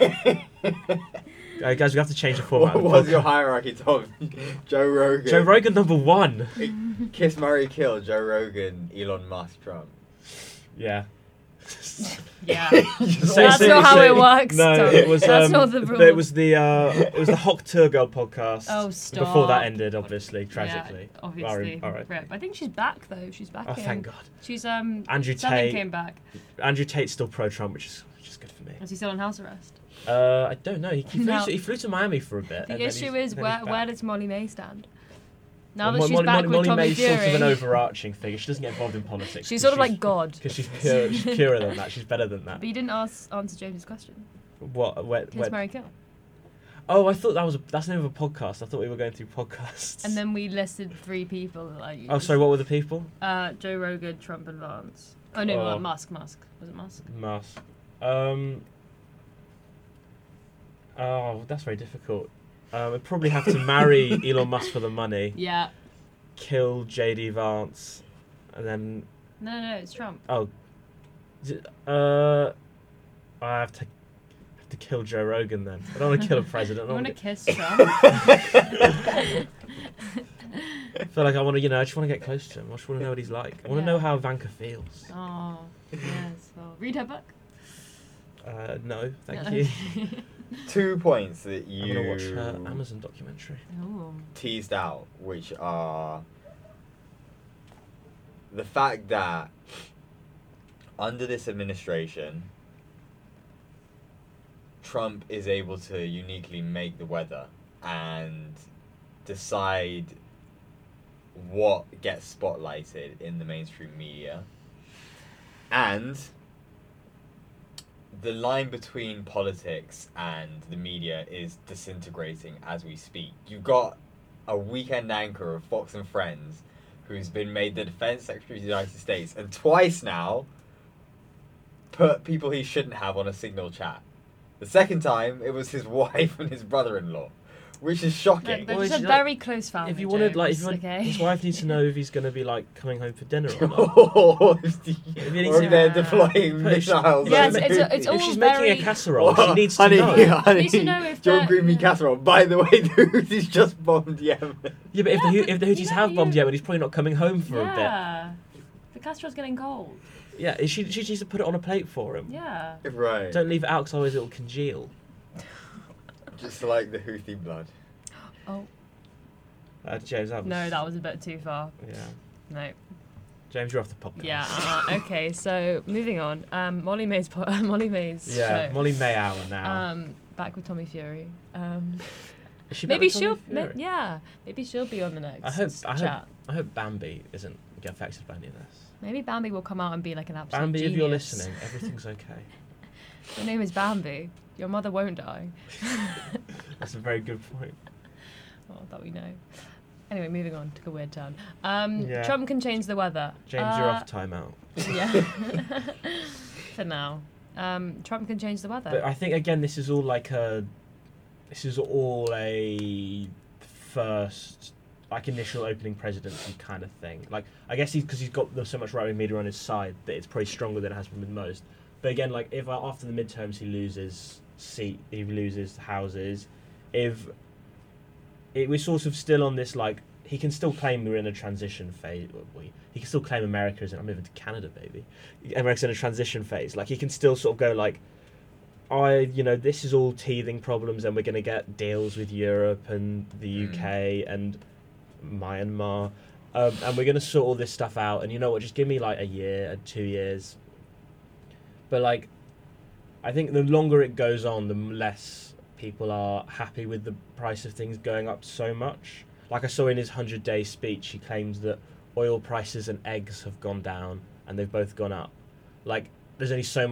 Speaker 2: Guys, we have to change the format.
Speaker 1: What
Speaker 2: of the
Speaker 1: was your
Speaker 2: podcast.
Speaker 1: hierarchy, Tom? Joe Rogan.
Speaker 2: Joe Rogan number 1.
Speaker 1: Kiss, marry, kill. Joe Rogan, Elon Musk, Trump.
Speaker 2: Yeah.
Speaker 3: Yeah.
Speaker 2: That's
Speaker 3: not how it works,
Speaker 2: No,
Speaker 3: Tom.
Speaker 2: it was.
Speaker 3: That's not the rule.
Speaker 2: It was the Hawk Turgirl podcast.
Speaker 3: Oh,
Speaker 2: Before that
Speaker 3: stop.
Speaker 2: ended, obviously, tragically.
Speaker 3: Yeah, obviously.
Speaker 2: R.I.P.
Speaker 3: Rip. I think she's back though. She's back.
Speaker 2: Oh,
Speaker 3: in.
Speaker 2: thank God.
Speaker 3: She's
Speaker 2: Andrew
Speaker 3: something
Speaker 2: Tate.
Speaker 3: came back.
Speaker 2: Andrew Tate's still pro-Trump, which is good for me.
Speaker 3: Is he still on house arrest?
Speaker 2: I don't know. He
Speaker 3: No.
Speaker 2: flew to Miami for a bit.
Speaker 3: The issue is where does Molly May stand? Now that
Speaker 2: Well,
Speaker 3: she's back with
Speaker 2: Molly
Speaker 3: Tommy
Speaker 2: May's
Speaker 3: Fury,
Speaker 2: sort of an overarching figure. She doesn't get involved in politics.
Speaker 3: she's sort of like God.
Speaker 2: Because she's purer than that. She's better than that.
Speaker 3: But you didn't answer James's question.
Speaker 2: What?
Speaker 3: Kiss, marry, kill.
Speaker 2: Oh, I thought that's the name of a podcast. I thought we were going through podcasts.
Speaker 3: And then we listed 3 people that I used.
Speaker 2: Oh, sorry. What were the people?
Speaker 3: Joe Rogan, Trump, and Vance. Oh no,
Speaker 2: Oh.
Speaker 3: Musk. Was it Musk?
Speaker 2: Musk. Oh, that's very difficult. I'd probably have to marry Elon Musk for the money,
Speaker 3: Yeah.
Speaker 2: kill JD Vance, and then
Speaker 3: No, it's Trump.
Speaker 2: I have to kill Joe Rogan then. I don't want to kill a president.
Speaker 3: I
Speaker 2: I
Speaker 3: want to
Speaker 2: don't
Speaker 3: kiss Trump.
Speaker 2: I feel like I want to, I just want to get close to him. I just want to know what he's like. I want to
Speaker 3: Yeah.
Speaker 2: know how Ivanka feels.
Speaker 3: Oh, yes. Well, read her book.
Speaker 2: No, thank
Speaker 3: No.
Speaker 2: you.
Speaker 1: 2 points that
Speaker 2: I'm
Speaker 1: you
Speaker 2: gonna watch her Amazon documentary.
Speaker 3: Oh.
Speaker 1: teased out, which are the fact that under this administration, Trump is able to uniquely make the weather and decide what gets spotlighted in the mainstream media. And the line between politics and the media is disintegrating as we speak. You've got a weekend anchor of Fox and Friends who's been made the Defense Secretary of the United States and twice now put people he shouldn't have on a Signal chat. The second time, it was his wife and his brother-in-law, which is shocking.
Speaker 3: They're
Speaker 2: Well,
Speaker 3: just a
Speaker 2: it's like-
Speaker 3: very close family.
Speaker 2: If you wanted, like,
Speaker 3: James, okay?
Speaker 2: his wife needs to know if he's going to be like coming home for dinner or not.
Speaker 1: or if
Speaker 2: you need
Speaker 1: or
Speaker 2: to-
Speaker 1: if they're deploying
Speaker 2: But if she-
Speaker 1: missiles.
Speaker 3: Yeah,
Speaker 1: over the
Speaker 3: it's
Speaker 1: Houthis.
Speaker 3: all
Speaker 2: If she's
Speaker 3: very-
Speaker 2: making a casserole, she needs to
Speaker 1: honey,
Speaker 2: know.
Speaker 1: honey,
Speaker 3: Needs to know if
Speaker 1: John
Speaker 3: they're-
Speaker 1: Green meat
Speaker 3: yeah.
Speaker 1: casserole. By the way, the Houthis just bombed Yemen.
Speaker 2: Yeah, but if the Houthis
Speaker 3: you know,
Speaker 2: have bombed
Speaker 3: you-
Speaker 2: Yemen, he's probably not coming home for a
Speaker 3: Yeah. The casserole's getting cold.
Speaker 2: bit. Yeah, she needs to put it on a plate for him.
Speaker 3: Yeah.
Speaker 1: Right.
Speaker 2: Don't leave it out because otherwise it will congeal.
Speaker 1: Just like the Houthi blood.
Speaker 3: Oh.
Speaker 2: James, that was...
Speaker 3: No, that was a bit too far.
Speaker 2: Yeah.
Speaker 3: No.
Speaker 2: James, you're off the podcast.
Speaker 3: Yeah. Okay. So moving on. Molly May's.
Speaker 2: Yeah,
Speaker 3: show.
Speaker 2: Molly May hour now.
Speaker 3: Back with Tommy Fury.
Speaker 2: Is she back
Speaker 3: Maybe
Speaker 2: with Tommy
Speaker 3: she'll.
Speaker 2: Fury?
Speaker 3: Yeah. Maybe she'll be on the next chat.
Speaker 2: I hope Bambi isn't get affected by any of this.
Speaker 3: Maybe Bambi will come out and be like an absolute
Speaker 2: Bambi,
Speaker 3: genius.
Speaker 2: if you're listening, everything's okay.
Speaker 3: Your name is Bambi. Your mother won't die.
Speaker 2: That's a very good point.
Speaker 3: Well, that we know. Anyway, moving on. Took a weird turn.
Speaker 2: Yeah.
Speaker 3: Trump can change the weather.
Speaker 2: James, you're off timeout.
Speaker 3: Yeah. For now. Trump can change the weather.
Speaker 2: But I think again, this is all a first, like, initial opening presidency kind of thing. Like, I guess because he's got so much right-wing media on his side that it's probably stronger than it has been with most. But again, like, if after the midterms he loses he loses houses, if we're sort of still on this, like, he can still claim we're in a transition phase. He can still claim America is I'm moving to Canada, baby. America's in a transition phase. Like, he can still sort of go like, this is all teething problems, and we're going to get deals with Europe and the UK and Myanmar, and we're going to sort all this stuff out. And you know what? Just give me like a year, 2 years. But like, I think the longer it goes on, the less people are happy with the price of things going up so much. Like, I saw in his 100-day speech, he claims that oil prices and eggs have gone down, and they've both gone up. Like, there's only so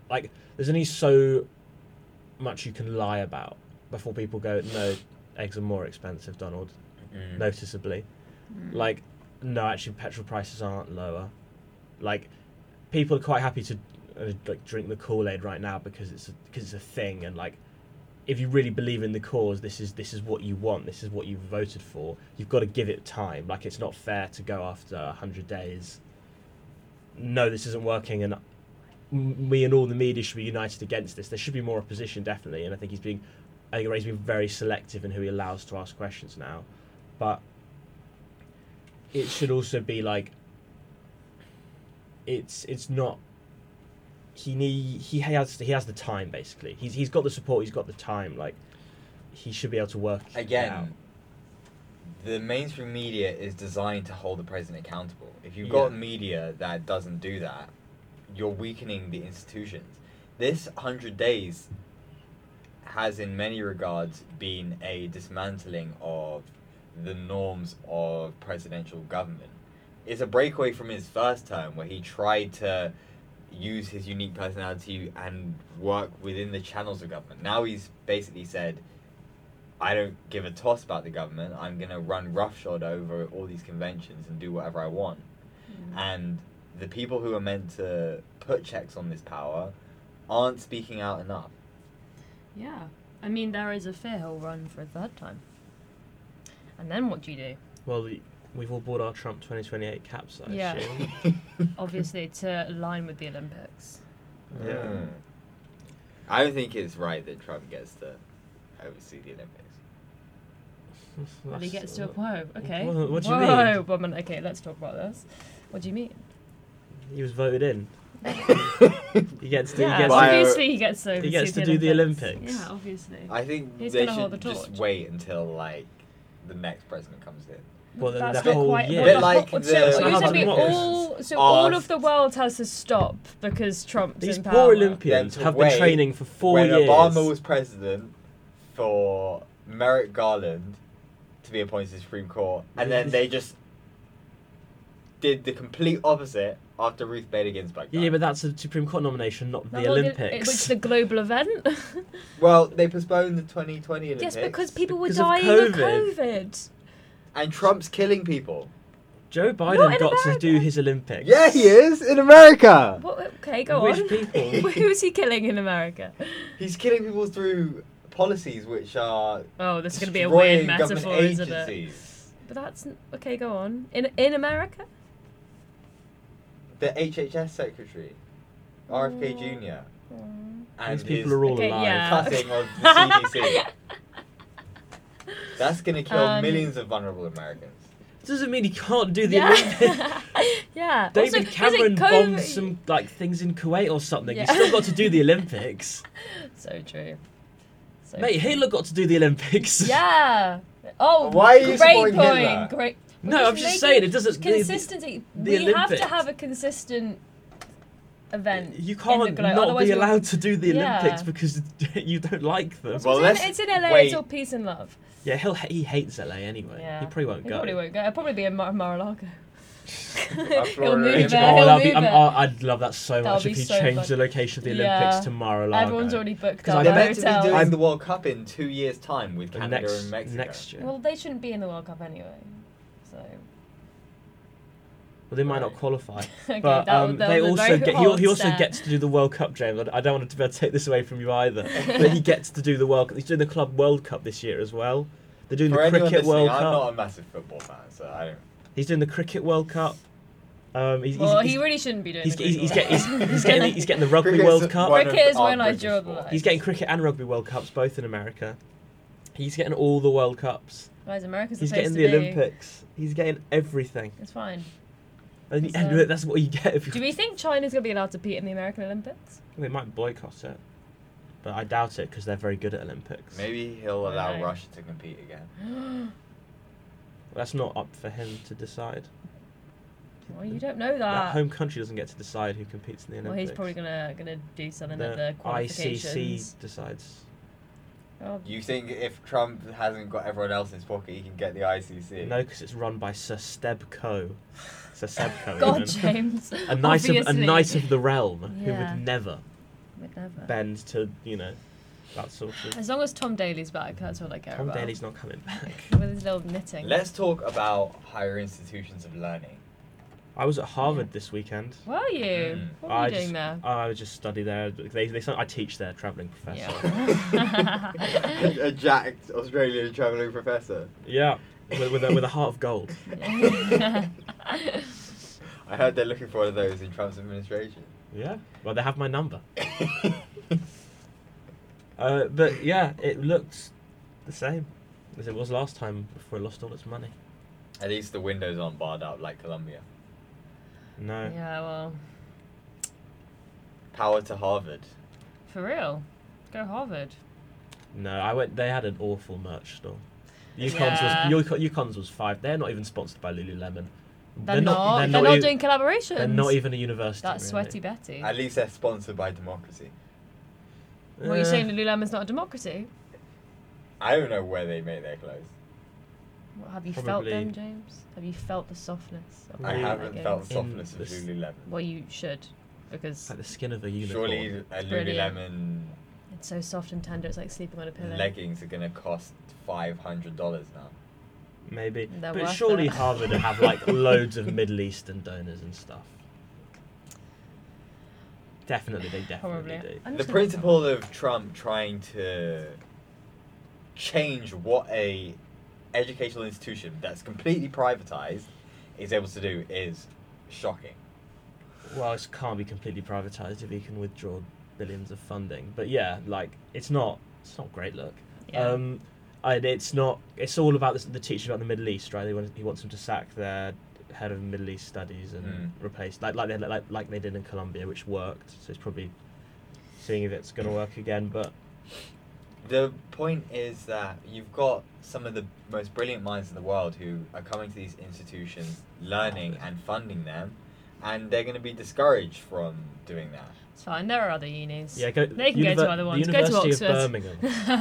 Speaker 2: much you can lie about before people go, no, eggs are more expensive, Donald, noticeably. Like, no, actually, petrol prices aren't lower. Like, people are quite happy to drink the Kool-Aid right now because it's a thing, and like, if you really believe in the cause, this is what you want, this is what you've voted for, you've got to give it time. Like, it's not fair to go after 100 days, no, this isn't working, and we and all the media should be united against this. There should be more opposition, definitely, and I think he's being very selective in who he allows to ask questions now. But it should also be like, it's not. He has the time, basically. He's got the support. He's got the time. Like, he should be able to work
Speaker 1: again.
Speaker 2: it out.
Speaker 1: The mainstream media is designed to hold the president accountable. If you've got media that doesn't do that, you're weakening the institutions. This 100 days has, in many regards, been a dismantling of the norms of presidential government. It's a breakaway from his first term, where he tried to use his unique personality and work within the channels of government. Now he's basically said, I don't give a toss about the government. I'm going to run roughshod over all these conventions and do whatever I want. And the people who are meant to put checks on this power aren't speaking out enough.
Speaker 3: Yeah. I mean, there is a fear he'll run for a third time. And then what do you do?
Speaker 2: Well, we've all bought our Trump 2028 caps, I
Speaker 3: Yeah.
Speaker 2: assume.
Speaker 3: Obviously, to align with the Olympics.
Speaker 2: Yeah.
Speaker 1: I don't think it's right that Trump gets to oversee the Olympics.
Speaker 3: Well, he gets to a whoa. Okay.
Speaker 2: What do you
Speaker 3: Whoa,
Speaker 2: mean?
Speaker 3: woman. Okay, let's talk about this. What do you mean?
Speaker 2: He was voted in. He gets to.
Speaker 3: Yeah,
Speaker 2: He gets to
Speaker 3: obviously he gets to.
Speaker 2: He gets to do the Olympics.
Speaker 3: Yeah, obviously.
Speaker 1: I think
Speaker 3: He's
Speaker 1: they
Speaker 3: gonna hold
Speaker 1: should
Speaker 3: the
Speaker 1: just
Speaker 3: torch.
Speaker 1: wait until, like, the next president comes in.
Speaker 2: Well, then
Speaker 3: That's
Speaker 2: the
Speaker 3: not
Speaker 2: whole
Speaker 3: quite.
Speaker 2: year.
Speaker 3: Well,
Speaker 1: Bit
Speaker 3: the
Speaker 1: like
Speaker 3: whole-
Speaker 1: the-
Speaker 3: so
Speaker 1: So
Speaker 3: you're
Speaker 1: how
Speaker 3: saying we
Speaker 1: about
Speaker 3: all. So
Speaker 1: Asked-
Speaker 3: all of the world has to stop because Trump's
Speaker 2: These
Speaker 3: in
Speaker 2: poor
Speaker 3: power.
Speaker 2: Olympians
Speaker 1: Then to
Speaker 2: have been
Speaker 1: wait
Speaker 2: training for 4
Speaker 1: when
Speaker 2: years.
Speaker 1: Obama was president, for Merrick Garland to be appointed to the Supreme Court, and then they just did the complete opposite after Ruth Bader Ginsburg died.
Speaker 2: Yeah, but that's a Supreme Court nomination, not
Speaker 3: No,
Speaker 2: the
Speaker 3: well,
Speaker 2: Olympics.
Speaker 3: which is the global event.
Speaker 1: Well, they postponed the 2020 Olympics.
Speaker 3: Yes, because people were
Speaker 2: Because of
Speaker 3: dying of
Speaker 2: COVID.
Speaker 3: COVID.
Speaker 1: And Trump's killing people.
Speaker 2: Joe
Speaker 3: Not
Speaker 2: Biden
Speaker 3: in
Speaker 2: got to
Speaker 3: America.
Speaker 2: do his Olympics.
Speaker 1: Yeah, he is, in America!
Speaker 3: What, okay, go
Speaker 2: Which
Speaker 3: on.
Speaker 2: people?
Speaker 3: Who's he killing in America?
Speaker 1: He's killing people through policies which are
Speaker 3: Oh, this is going to be a weird
Speaker 1: destroying government
Speaker 3: metaphor, isn't it?
Speaker 1: agencies.
Speaker 3: But that's okay. Go on. In America.
Speaker 1: The HHS secretary, RFK Jr., and
Speaker 2: These people
Speaker 1: his
Speaker 2: are all
Speaker 3: Okay,
Speaker 2: alive.
Speaker 3: yeah.
Speaker 1: cutting of the CDC. That's going to kill millions of vulnerable Americans.
Speaker 2: Doesn't mean he can't do the
Speaker 3: Yeah.
Speaker 2: Olympics.
Speaker 3: Yeah.
Speaker 2: David
Speaker 3: Also, is it
Speaker 2: Cameron
Speaker 3: COVID?
Speaker 2: bombed some things in Kuwait or something.
Speaker 3: Yeah.
Speaker 2: He's still got to do the Olympics.
Speaker 3: So true. So
Speaker 2: Mate,
Speaker 3: true.
Speaker 2: Hitler got to do the Olympics.
Speaker 3: Yeah. Oh,
Speaker 1: Why are you
Speaker 3: great
Speaker 1: supporting
Speaker 3: point.
Speaker 1: Hitler?
Speaker 3: Great.
Speaker 2: No,
Speaker 3: We're
Speaker 2: I'm just saying, it doesn't-
Speaker 3: consistency.
Speaker 2: the
Speaker 3: we have to
Speaker 2: Olympics.
Speaker 3: have a consistent event.
Speaker 2: You
Speaker 3: in
Speaker 2: can't
Speaker 3: the globe,
Speaker 2: not
Speaker 3: otherwise
Speaker 2: be
Speaker 3: we-
Speaker 2: allowed to do the
Speaker 3: Yeah.
Speaker 2: Olympics because you don't like them.
Speaker 1: Well,
Speaker 3: it's in LA.
Speaker 1: wait.
Speaker 3: It's all peace and love.
Speaker 2: Yeah, he hates LA anyway.
Speaker 3: Yeah.
Speaker 2: He probably won't
Speaker 3: He
Speaker 2: go.
Speaker 3: probably won't go. It'll probably be in Mar-a-Lago. He'll move
Speaker 1: Olympics.
Speaker 3: there. He'll
Speaker 2: that'd
Speaker 3: move
Speaker 2: be,
Speaker 3: there.
Speaker 2: I'd love that so
Speaker 3: That'll
Speaker 2: much
Speaker 3: be
Speaker 2: if he
Speaker 3: so
Speaker 2: changed
Speaker 3: fun.
Speaker 2: the location of the
Speaker 3: Yeah.
Speaker 2: Olympics to Mar-a-Lago.
Speaker 3: Everyone's already booked
Speaker 2: 'Cause
Speaker 3: up.
Speaker 2: I
Speaker 1: They're
Speaker 2: bet
Speaker 1: meant to
Speaker 3: hotels.
Speaker 1: be doing the World Cup in 2 years' time with Canada
Speaker 2: next,
Speaker 1: and Mexico.
Speaker 2: next year.
Speaker 3: Well, they shouldn't be in the World Cup anyway. So.
Speaker 2: Well, they might not
Speaker 1: Right.
Speaker 2: qualify.
Speaker 3: Okay,
Speaker 2: But
Speaker 3: that was
Speaker 2: they
Speaker 3: a
Speaker 2: also
Speaker 3: very
Speaker 2: get.
Speaker 3: hard
Speaker 2: He also
Speaker 3: step.
Speaker 2: gets to do the World Cup, James. I don't want to be able to take this away from you either. But he gets to do the World Cup. He's doing the Club World Cup this year as well. They're doing
Speaker 1: For
Speaker 2: the
Speaker 1: anyone
Speaker 2: Cricket
Speaker 1: listening,
Speaker 2: World
Speaker 1: I'm
Speaker 2: Cup.
Speaker 1: not a massive football fan, so I don't.
Speaker 2: He's doing the Cricket World Cup. He's,
Speaker 3: Well,
Speaker 2: he's,
Speaker 3: he really shouldn't be doing
Speaker 2: he's,
Speaker 3: the
Speaker 2: he's,
Speaker 3: cricket
Speaker 2: he's,
Speaker 3: World
Speaker 2: getting,
Speaker 3: Cup.
Speaker 2: he's getting the Rugby
Speaker 1: Cricket's
Speaker 2: World Cup.
Speaker 1: one of
Speaker 3: Cricket is
Speaker 1: our
Speaker 3: when I
Speaker 1: British
Speaker 3: draw the
Speaker 1: sports.
Speaker 3: line.
Speaker 2: He's getting Cricket and Rugby World Cups both in America. He's getting all the World Cups.
Speaker 3: Guys, America's
Speaker 2: He's
Speaker 3: the place
Speaker 2: getting
Speaker 3: to
Speaker 2: the
Speaker 3: be.
Speaker 2: Olympics. He's getting everything.
Speaker 3: It's fine.
Speaker 2: And,
Speaker 3: So-
Speaker 2: and that's what you get if you.
Speaker 3: Do we think China's going to be allowed to compete in the American Olympics?
Speaker 2: They might boycott it, but I doubt it because they're very good at Olympics.
Speaker 1: Maybe he'll allow
Speaker 3: Right.
Speaker 1: Russia to compete again.
Speaker 2: That's not up for him to decide.
Speaker 3: Well, you don't know
Speaker 2: That
Speaker 3: that.
Speaker 2: home country doesn't get to decide who competes in the
Speaker 3: Well,
Speaker 2: Olympics.
Speaker 3: he's probably gonna do something at
Speaker 2: the
Speaker 3: the qualifications.
Speaker 2: ICC decides.
Speaker 3: Oh,
Speaker 1: You think if Trump hasn't got everyone else in his pocket, he can get the ICC?
Speaker 2: No, because it's run by Sir Steb Coe. Sir Steb Coe.
Speaker 3: God,
Speaker 2: even.
Speaker 3: James.
Speaker 2: A knight of
Speaker 3: Obviously.
Speaker 2: the realm who
Speaker 3: Yeah.
Speaker 2: would never
Speaker 3: Would never.
Speaker 2: bend to that sort of.
Speaker 3: As long as Tom Daly's back, that's all I care
Speaker 2: Tom
Speaker 3: about.
Speaker 2: Daly's not coming back.
Speaker 3: With his little knitting.
Speaker 1: Let's talk about higher institutions of learning.
Speaker 2: I was at Harvard this weekend.
Speaker 3: Were you?
Speaker 1: Mm.
Speaker 3: What were you doing there?
Speaker 2: I would just study there. I teach there, travelling professor.
Speaker 3: Yeah.
Speaker 1: A jacked Australian travelling professor.
Speaker 2: Yeah, with a heart of gold.
Speaker 1: I heard they're looking for one of those in Trump's administration.
Speaker 2: Yeah, well, they have my number. But yeah, it looks the same as it was last time before it lost all its money.
Speaker 1: At least the windows aren't barred up like Columbia.
Speaker 2: No.
Speaker 3: Yeah, well,
Speaker 1: Power to Harvard.
Speaker 3: for real. Go Harvard.
Speaker 2: No, I went. They had an awful merch store.
Speaker 3: Yeah.
Speaker 2: UConn's was $5. They're not even sponsored by Lululemon.
Speaker 3: They're not doing collaborations.
Speaker 2: They're not even a university.
Speaker 3: That's
Speaker 2: really.
Speaker 3: Sweaty Betty.
Speaker 1: At least they're sponsored by Democracy.
Speaker 3: What are you saying, Lululemon's not a democracy?
Speaker 1: I don't know where they make their clothes.
Speaker 3: What, have you felt
Speaker 2: Probably-
Speaker 3: them, James? Have you felt the softness? Of
Speaker 1: I
Speaker 2: Really?
Speaker 1: haven't felt the
Speaker 2: In
Speaker 1: softness of
Speaker 2: this-
Speaker 1: Lululemon.
Speaker 3: Well, you should,
Speaker 2: It's
Speaker 3: because
Speaker 2: like the skin of a unicorn.
Speaker 1: Surely a
Speaker 3: brilliant.
Speaker 1: Lululemon
Speaker 3: it's so soft and tender. It's like sleeping on a pillow.
Speaker 1: leggings are going to cost $500 now.
Speaker 2: Maybe.
Speaker 3: They're
Speaker 2: But
Speaker 3: worth
Speaker 2: surely
Speaker 3: it.
Speaker 2: Harvard would have like loads of Middle Eastern donors and stuff. Definitely, they definitely
Speaker 3: Probably.
Speaker 2: do.
Speaker 3: I'm
Speaker 1: The
Speaker 3: just gonna-
Speaker 1: principle of Trump trying to change what a educational institution that's completely privatized is able to do is shocking.
Speaker 2: Well, it can't be completely privatized if he can withdraw billions of funding. But yeah, like it's not great look.
Speaker 3: Yeah.
Speaker 2: And it's not. It's all about the teaching about the Middle East, right? He wants them to sack their head of Middle East studies and replace like they did in Columbia, which worked. So it's probably seeing if it's going to work again. But
Speaker 1: The point is that you've got some of the most brilliant minds in the world who are coming to these institutions, learning and funding them, and they're going to be discouraged from doing that.
Speaker 3: It's fine. There are other unis.
Speaker 2: yeah, go.
Speaker 3: They can go to other ones.
Speaker 2: The
Speaker 3: Go to
Speaker 2: University
Speaker 3: Oxford.
Speaker 2: of Birmingham.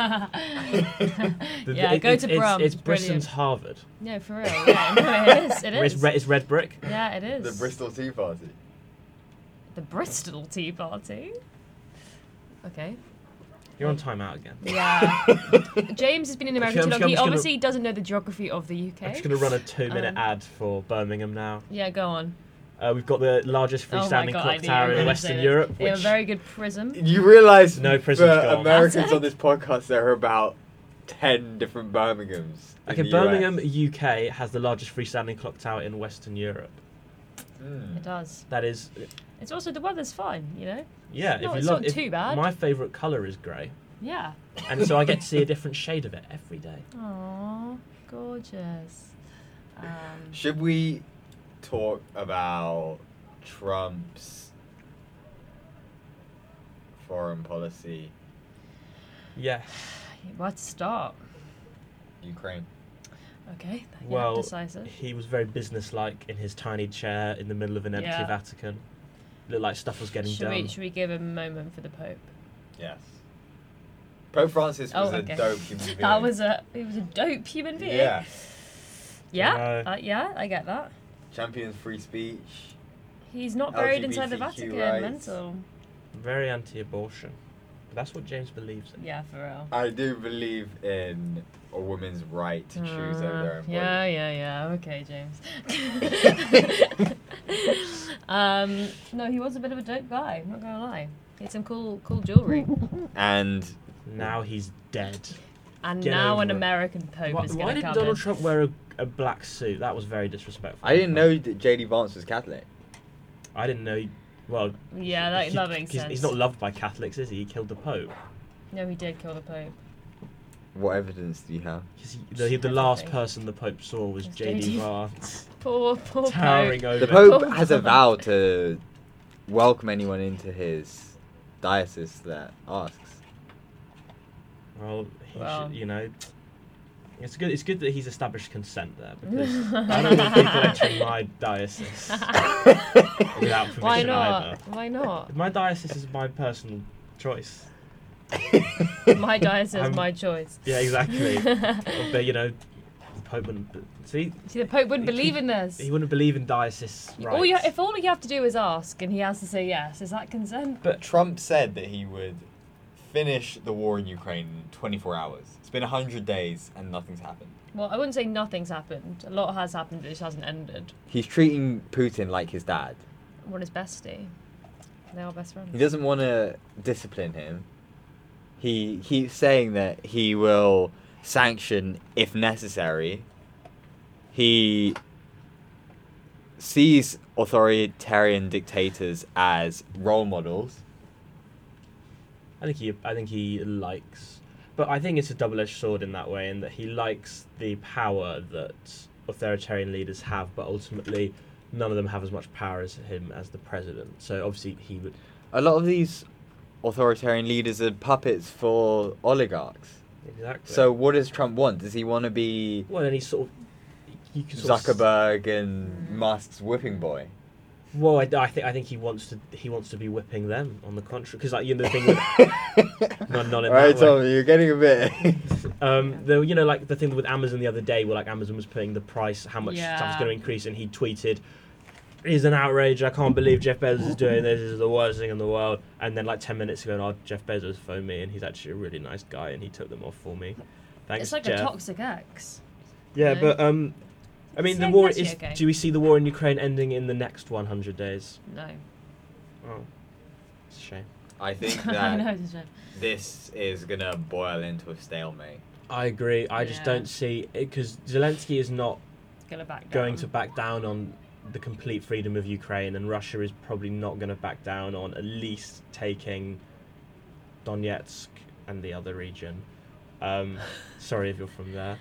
Speaker 3: Yeah, go to Brum.
Speaker 2: It's
Speaker 3: It's
Speaker 2: Britain's
Speaker 3: brilliant.
Speaker 2: Harvard.
Speaker 3: No, for real. Yeah, no, it is. It is.
Speaker 2: It's red brick.
Speaker 3: Yeah, it is.
Speaker 1: The Bristol Tea Party.
Speaker 3: The Bristol Tea Party. Okay.
Speaker 2: You're on timeout again.
Speaker 3: Yeah. James has been in America
Speaker 2: I'm
Speaker 3: too
Speaker 2: just
Speaker 3: long. He
Speaker 2: gonna-
Speaker 3: obviously doesn't know the geography of the UK.
Speaker 2: I'm just going to run a 2-minute
Speaker 3: Um,
Speaker 2: ad for Birmingham now.
Speaker 3: Yeah, go on.
Speaker 2: We've got the largest
Speaker 3: Oh my
Speaker 2: freestanding
Speaker 3: God, I
Speaker 2: clock
Speaker 3: knew
Speaker 2: tower
Speaker 3: you were
Speaker 2: in
Speaker 3: gonna
Speaker 2: Western
Speaker 3: say this.
Speaker 2: Europe.
Speaker 3: They have a
Speaker 2: Which
Speaker 3: very good prism.
Speaker 1: You realise
Speaker 2: No prison's
Speaker 1: for
Speaker 2: gone.
Speaker 1: Americans on this podcast, there are about 10 different Birminghams. in
Speaker 2: okay,
Speaker 1: the
Speaker 2: Birmingham,
Speaker 1: US.
Speaker 2: UK, has the largest freestanding clock tower in Western Europe.
Speaker 1: Mm.
Speaker 3: It does.
Speaker 2: That is,
Speaker 3: It's also the weather's fine, you know.
Speaker 2: yeah.
Speaker 3: No,
Speaker 2: if you
Speaker 3: it's
Speaker 2: love,
Speaker 3: not too bad.
Speaker 2: My favourite colour is grey,
Speaker 3: Yeah.
Speaker 2: and so I get to see a different shade of it every day.
Speaker 3: Aww, gorgeous.
Speaker 1: Should we talk about Trump's foreign policy,
Speaker 2: Yeah.
Speaker 3: Where to start?
Speaker 1: Ukraine?
Speaker 3: Okay. Yeah,
Speaker 2: Well,
Speaker 3: decisive.
Speaker 2: he was very businesslike in his tiny chair in the middle of an empty
Speaker 3: Yeah.
Speaker 2: Vatican. Looked like stuff was getting done.
Speaker 3: Should we give a moment for the Pope?
Speaker 1: Yes. Pope Francis was
Speaker 3: Oh, okay.
Speaker 1: a dope human being.
Speaker 3: He was a dope human being.
Speaker 1: Yeah.
Speaker 3: Yeah.
Speaker 2: No.
Speaker 3: Yeah, I get that.
Speaker 1: champions free speech.
Speaker 3: He's not buried inside the
Speaker 1: LGBTQ
Speaker 3: Vatican.
Speaker 1: rights.
Speaker 3: Mental.
Speaker 2: Very anti-abortion. That's what James believes in.
Speaker 3: Yeah, for real.
Speaker 1: I do believe in a woman's right to choose over their own body.
Speaker 3: Yeah. Okay, James. No, he was a bit of a dope guy. I'm not gonna lie. He had some cool jewelry.
Speaker 1: And
Speaker 2: Now he's dead.
Speaker 3: And
Speaker 2: Get
Speaker 3: now an
Speaker 2: over it.
Speaker 3: American pope
Speaker 2: Why,
Speaker 3: is
Speaker 2: why
Speaker 3: gonna
Speaker 2: did
Speaker 3: come
Speaker 2: Donald
Speaker 3: in.
Speaker 2: Trump wear a black suit? That was very disrespectful.
Speaker 1: I didn't know that J.D. Vance was Catholic.
Speaker 2: I didn't know. Well,
Speaker 3: Yeah, that makes sense.
Speaker 2: He's not loved by Catholics, is he? He killed the Pope.
Speaker 3: No, he did kill the pope.
Speaker 1: What evidence do you have?
Speaker 2: 'Cause the last
Speaker 3: Everything.
Speaker 2: person the Pope saw was
Speaker 3: It's
Speaker 2: J.D.
Speaker 3: J.D.
Speaker 2: Vance.
Speaker 3: Poor
Speaker 2: Towering
Speaker 3: pope.
Speaker 2: over.
Speaker 1: The Pope
Speaker 3: Pope.
Speaker 1: has a vow to welcome anyone into his diocese that asks.
Speaker 2: Well, he
Speaker 3: Well.
Speaker 2: should, it's good. It's good that he's established consent there because I don't want people entering my diocese without permission
Speaker 3: Why not?
Speaker 2: either.
Speaker 3: Why not?
Speaker 2: My diocese is my personal choice.
Speaker 3: My diocese,
Speaker 2: I'm-
Speaker 3: my choice.
Speaker 2: Yeah, exactly. But the Pope wouldn't. See,
Speaker 3: See, the Pope wouldn't believe in this.
Speaker 2: he wouldn't believe in diocese rights.
Speaker 3: If all you have to do is ask, and he has to say yes, is that consent?
Speaker 1: But Trump said that he would finish the war in Ukraine in 24 hours. It's been 100 days and nothing's happened.
Speaker 3: Well, I wouldn't say nothing's happened. A lot has happened, but it just hasn't ended.
Speaker 1: He's treating Putin like his dad.
Speaker 3: What is bestie? They are best friends.
Speaker 1: He doesn't want to discipline him. He keeps saying that he will sanction if necessary. He sees authoritarian dictators as role models.
Speaker 2: I think he likes, but I think it's a double-edged sword in that way, in that he likes the power that authoritarian leaders have, but ultimately none of them have as much power as him as the president. So obviously he would.
Speaker 1: A lot of these authoritarian leaders are puppets for oligarchs.
Speaker 2: Exactly.
Speaker 1: So what does Trump want? Does he want to be
Speaker 2: well, and he's sort of. You can sort of
Speaker 1: Zuckerberg and Musk's whipping boy?
Speaker 2: Well, I think he wants to be whipping them. On the contrary, because the thing with not in
Speaker 1: All
Speaker 2: that
Speaker 1: right,
Speaker 2: way.
Speaker 1: Tommy, you're getting a bit.
Speaker 2: The thing with Amazon the other day, where like Amazon was putting the price, how much
Speaker 3: Yeah.
Speaker 2: stuff's going to increase, and he tweeted, "It's an outrage! I can't believe Jeff Bezos is doing this. This is the worst thing in the world." And then like 10 minutes ago, Jeff Bezos phoned me, and he's actually a really nice guy, and he took them off for me. Thanks,
Speaker 3: It's like
Speaker 2: Jeff.
Speaker 3: a toxic ex.
Speaker 2: Yeah,
Speaker 3: No.
Speaker 2: but I mean, the
Speaker 3: Yeah,
Speaker 2: war
Speaker 3: that's
Speaker 2: is.
Speaker 3: okay.
Speaker 2: Do we see the war in Ukraine ending in the next 100 days?
Speaker 3: No.
Speaker 2: Oh, it's a shame.
Speaker 1: I think
Speaker 3: I know,
Speaker 1: that
Speaker 3: it's a shame.
Speaker 1: this is gonna boil into a stalemate.
Speaker 2: I agree. I just
Speaker 3: Yeah.
Speaker 2: don't see it because Zelensky is not
Speaker 3: Gonna back down.
Speaker 2: going to back down on the complete freedom of Ukraine, and Russia is probably not going to back down on at least taking Donetsk and the other region. Sorry if you're from there.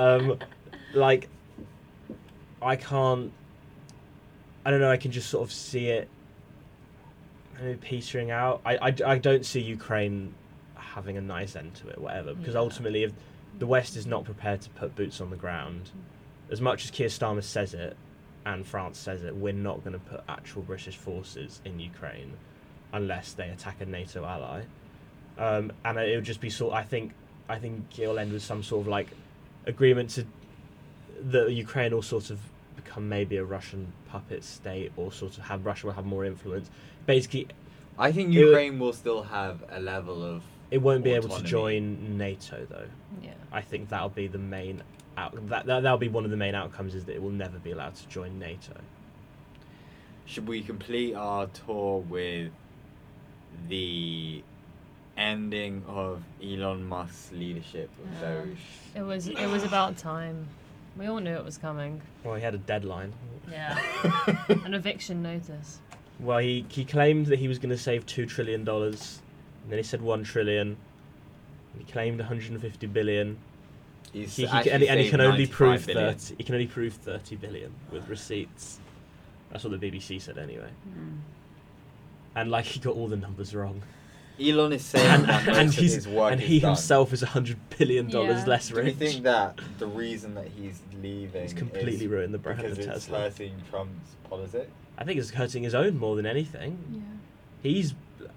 Speaker 2: I can't. I don't know. I can just sort of see it maybe petering out. I don't see Ukraine having a nice end to it, whatever. Because
Speaker 3: Yeah.
Speaker 2: ultimately, if the West is not prepared to put boots on the ground, as much as Keir Starmer says it and France says it, we're not going to put actual British forces in Ukraine unless they attack a NATO ally. And it would just be I think it'll end with some sort of like agreement to that Ukraine will sort of become maybe a Russian puppet state, or sort of Russia will have more influence. Basically,
Speaker 1: I think
Speaker 2: It would-
Speaker 1: Ukraine will still have a level of.
Speaker 2: it won't be able to
Speaker 1: Autonomy.
Speaker 2: join NATO though.
Speaker 3: Yeah.
Speaker 2: I think that'll be the main that'll be one of the main outcomes, is that it will never be allowed to join NATO.
Speaker 1: Should we complete our tour with the ending of Elon Musk's leadership of
Speaker 3: Yeah.
Speaker 1: Doge?
Speaker 3: It was about time. We all knew it was coming.
Speaker 2: Well, he had a deadline.
Speaker 3: Yeah. An eviction notice.
Speaker 2: Well, he claimed that he was going to save $2 trillion, and then he said $1 trillion. And he claimed 150 billion.
Speaker 1: He's
Speaker 2: He
Speaker 1: actually
Speaker 2: can
Speaker 1: saved
Speaker 2: only
Speaker 1: 95
Speaker 2: prove
Speaker 1: billion.
Speaker 2: 30. He can only prove 30 billion with receipts. That's what the BBC said anyway. And like he got all the numbers wrong.
Speaker 1: Elon is saying
Speaker 2: And,
Speaker 1: that most
Speaker 2: and
Speaker 1: of
Speaker 2: he's
Speaker 1: his work
Speaker 2: and
Speaker 1: is
Speaker 2: he
Speaker 1: done.
Speaker 2: himself is $100 billion
Speaker 3: Yeah.
Speaker 2: less
Speaker 1: Do you
Speaker 2: rich.
Speaker 1: think that the reason that he's leaving
Speaker 2: He's completely
Speaker 1: is
Speaker 2: ruined the brand
Speaker 1: because
Speaker 2: of
Speaker 1: it's
Speaker 2: Tesla.
Speaker 1: hurting Trump's politics?
Speaker 2: I think it's hurting his own more than anything.
Speaker 3: Yeah.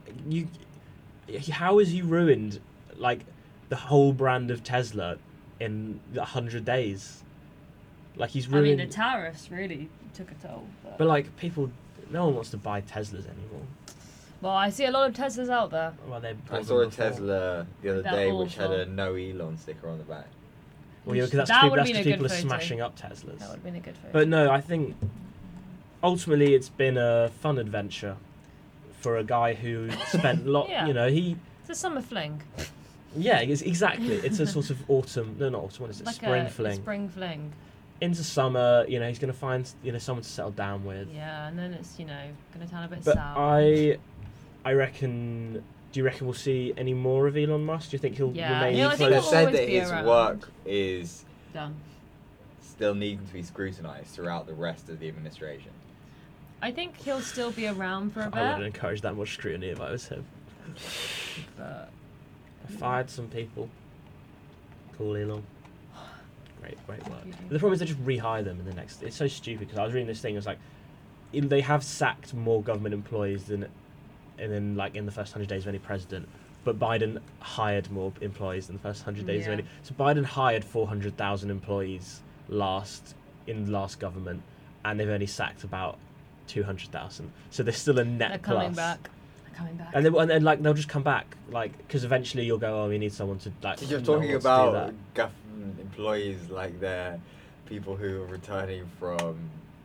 Speaker 2: How has he ruined like the whole brand of Tesla in 100 days? Like he's
Speaker 3: I mean,
Speaker 2: ruined.
Speaker 3: the tariffs really took a toll.
Speaker 2: But like people, no one wants to buy Teslas anymore.
Speaker 3: Well, I see a lot of Teslas out there.
Speaker 2: Well, they
Speaker 1: I
Speaker 2: bought
Speaker 1: saw
Speaker 2: them
Speaker 1: a
Speaker 2: before.
Speaker 1: Tesla the other
Speaker 3: They're
Speaker 1: day which had
Speaker 3: awful.
Speaker 1: a no Elon sticker on the back.
Speaker 2: Well, yeah, because that's
Speaker 3: That
Speaker 2: people,
Speaker 3: would've
Speaker 2: that's
Speaker 3: been a
Speaker 2: 'cause
Speaker 3: good
Speaker 2: people are
Speaker 3: photo.
Speaker 2: smashing up Teslas.
Speaker 3: That would have been a good photo.
Speaker 2: But no, I think ultimately it's been a fun adventure for a guy who spent a lot.
Speaker 3: Yeah.
Speaker 2: You know, he.
Speaker 3: It's a summer fling.
Speaker 2: Yeah, exactly. It's a sort of autumn. No, not autumn. What is it?
Speaker 3: Like
Speaker 2: Spring
Speaker 3: a
Speaker 2: fling.
Speaker 3: spring fling.
Speaker 2: Into summer. You know, he's going to find someone to settle down with.
Speaker 3: Yeah, and then it's, going to turn a bit
Speaker 2: But
Speaker 3: sour.
Speaker 2: I reckon. Do you reckon we'll see any more of Elon Musk? Do you think he'll
Speaker 3: Yeah,
Speaker 2: remain
Speaker 3: yeah, I think
Speaker 1: They've
Speaker 3: he'll
Speaker 1: said
Speaker 3: always
Speaker 1: that
Speaker 3: be
Speaker 1: his
Speaker 3: around.
Speaker 1: work is
Speaker 3: Done.
Speaker 1: still needing to be scrutinised throughout the rest of the administration.
Speaker 3: I think he'll still be around for a
Speaker 2: I wouldn't
Speaker 3: bit.
Speaker 2: encourage that much scrutiny if I was him.
Speaker 3: But
Speaker 2: I fired some people. Cool, Elon. Great work.
Speaker 3: You do.
Speaker 2: The problem is they just rehire them in the next. It's so stupid because I was reading this thing. It was like, they have sacked more government employees than in the first 100 days of any president. But Biden hired more employees than the first 100 days of
Speaker 3: Yeah.
Speaker 2: any. So Biden hired 400,000 employees in the last government, and they've only sacked about 200,000. So there's still a net
Speaker 3: they're
Speaker 2: plus.
Speaker 3: coming back. They're coming back.
Speaker 2: And then like they'll just come back, like, because eventually you'll go, oh, we need someone to like.
Speaker 1: You're
Speaker 2: no one
Speaker 1: talking
Speaker 2: wants to do
Speaker 1: about
Speaker 2: that.
Speaker 1: government employees like they're people who are returning from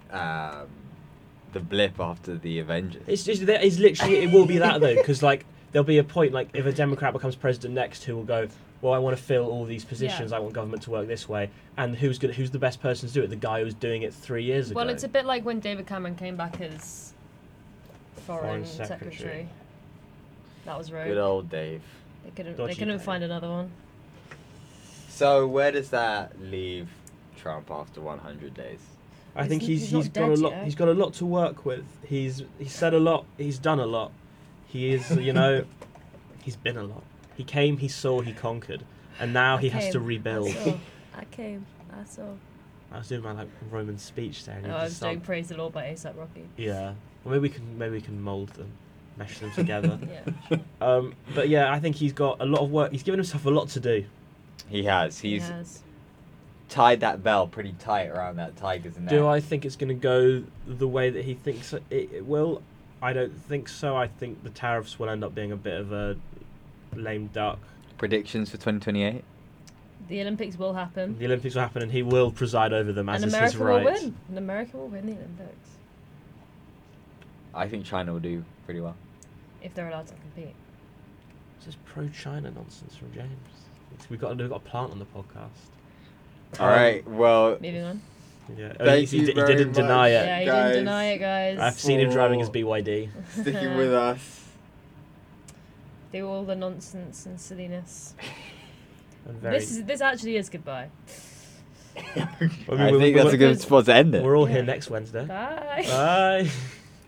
Speaker 1: the blip after the Avengers.
Speaker 2: It's literally it will be that though, because like there'll be a point like if a Democrat becomes president next, who will go, well, I want to fill all these positions.
Speaker 3: Yeah.
Speaker 2: I want government to work this way, and who's the best person to do it? The guy who was doing it 3 years ago.
Speaker 3: Well, it's a bit like when David Cameron came back as foreign
Speaker 2: Secretary.
Speaker 3: secretary. That was rogue.
Speaker 1: Good old Dave.
Speaker 3: They
Speaker 2: Dodgy
Speaker 3: couldn't
Speaker 2: Dave.
Speaker 3: find another one.
Speaker 1: So where does that leave Trump after 100 days?
Speaker 2: I think
Speaker 3: He's
Speaker 2: he's
Speaker 3: not
Speaker 2: got a
Speaker 3: dead
Speaker 2: lot.
Speaker 3: yet.
Speaker 2: He's got a lot to work with. He's said a lot. He's done a lot. He is, he's been a lot. He came, he saw, he conquered, and now he has to rebuild.
Speaker 3: I saw.
Speaker 2: I was doing my like Roman speech there. And
Speaker 3: No,
Speaker 2: you
Speaker 3: I
Speaker 2: just
Speaker 3: was doing
Speaker 2: start-
Speaker 3: Praise the Lord by A$AP Rocky.
Speaker 2: Yeah. Well, maybe we can mould them, mesh them together.
Speaker 3: Yeah.
Speaker 2: But yeah, I think he's got a lot of work. He's given himself a lot to do.
Speaker 1: He has.
Speaker 3: He
Speaker 1: He's
Speaker 3: has.
Speaker 1: tied that bell pretty tight around that tiger's neck.
Speaker 2: Do I think it's going to go the way that he thinks it will? I don't think so. I think the tariffs will end up being a bit of a lame duck.
Speaker 1: Predictions for 2028?
Speaker 3: The Olympics will happen.
Speaker 2: The Olympics will happen, and he will preside over them as
Speaker 3: And
Speaker 2: is
Speaker 3: America
Speaker 2: his right.
Speaker 3: will win. And America will win the Olympics.
Speaker 1: I think China will do pretty well.
Speaker 3: If they're allowed to compete.
Speaker 2: This is pro-China nonsense from James. We've got a plant on the podcast.
Speaker 1: All right. Well,
Speaker 3: Moving on.
Speaker 2: Yeah.
Speaker 1: Thank
Speaker 2: he
Speaker 1: you
Speaker 2: he
Speaker 1: very
Speaker 2: didn't deny
Speaker 1: much.
Speaker 2: it.
Speaker 3: Yeah, he
Speaker 1: guys.
Speaker 3: didn't deny it, guys.
Speaker 2: I've seen him driving his
Speaker 1: For-
Speaker 2: BYD.
Speaker 1: sticking with us.
Speaker 3: Do all the nonsense and silliness.
Speaker 2: And very,
Speaker 3: This actually is goodbye.
Speaker 1: I think that's a good spot to end it.
Speaker 2: We're all
Speaker 3: Yeah.
Speaker 2: here next Wednesday.
Speaker 3: Bye.
Speaker 2: Bye.